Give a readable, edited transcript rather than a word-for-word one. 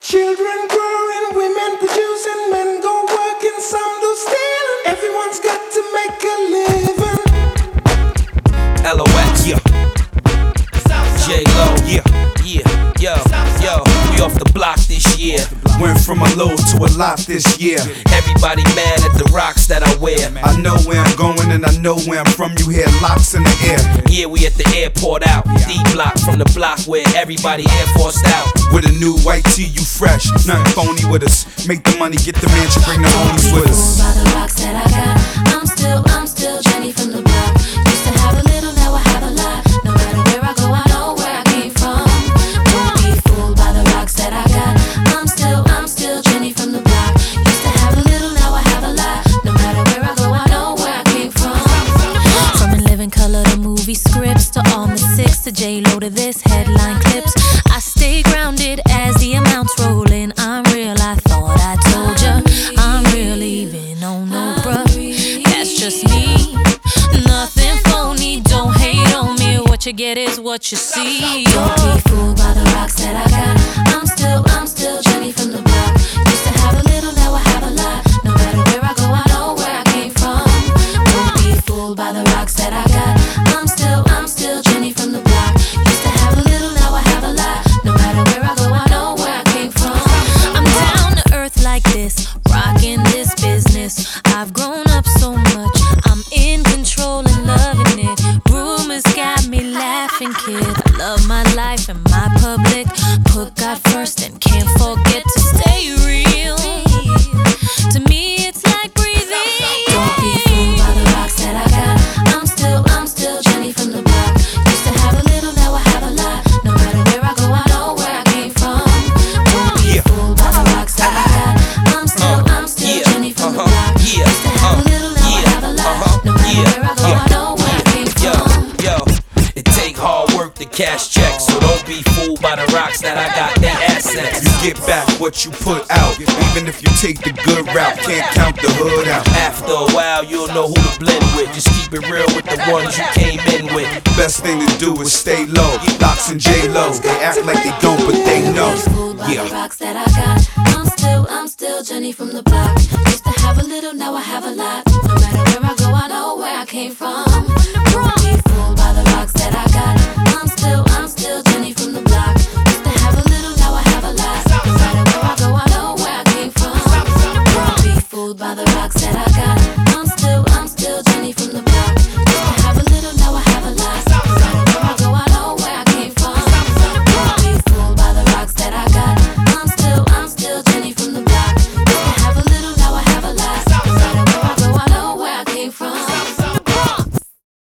Children growing, women producing, men go working, some do stealing. Everyone's got to make a living. LOX, yeah. J-Lo, yeah, yo, we off the block this year. Went from a low to a lot this year. Everybody mad at the rocks that I wear. I know where I'm going and I know where I'm from. You hear locks in the air. Yeah, we at the airport out. D-block from the block where everybody Air Forced out. With a new white tee, you fresh. Nothing phony with us. Make the money, get the mansion, bring the homies with us. By the rocks that I got, I'm still Jenny from the block. Used to have a little, now I have a lot. No matter where I go, I know where I came from. Don't be fooled by the rocks that I got. I'm still Jenny from the block. Used to have a little, now I have a lot. No matter where I go, I know where I came from. From In Living Color to movie scripts to all the six to J-Lo to this headline clips. I stay grounded as the amounts roll in. I'm real, I thought I told ya. I'm real even on no bruh. That's just me. Nothing phony, don't hate on me. What you get is what you see. Don't be fooled by the rocks that I got. I'm still Jenny from the block. Used to have a little, now I have a lot. No matter where I go, I know where I came from. Don't be fooled by the rocks that I got. I'm still Jenny from the block. Used to have a little, now I have a lot. No matter where I go, I know where I came from. I'm down to earth like this, rocking this business. I've grown up so much, I'm in control and loving it. Rumors got me laughing, kid. I love my life and my public. Put God first and can't forget to stay real. To me, it's like breathing. Don't be fooled by the rocks that I got. I'm still Jenny from the block. Used to have a little, now I have a lot. No matter where I go, I know where I came from. Don't be fooled by the rocks that I got. I'm still Jenny from the block. Used to have a little, now I have a lot. No matter where I go, I know where I came from. Yo, it take hard work to cash checks, so don't be fooled by the rocks that I got. They assets. You get back what you put out. Even if you take the good route, can't count the hood out. After a while, you'll know who to blend with. Just keep it real with the ones you came in with. Best thing to do is stay low. Locks and J-Lo, they act like they don't, but they know. Yeah. The rocks that I got. I'm still Jenny from the block. Used to have a little, now I have a lot. No matter where I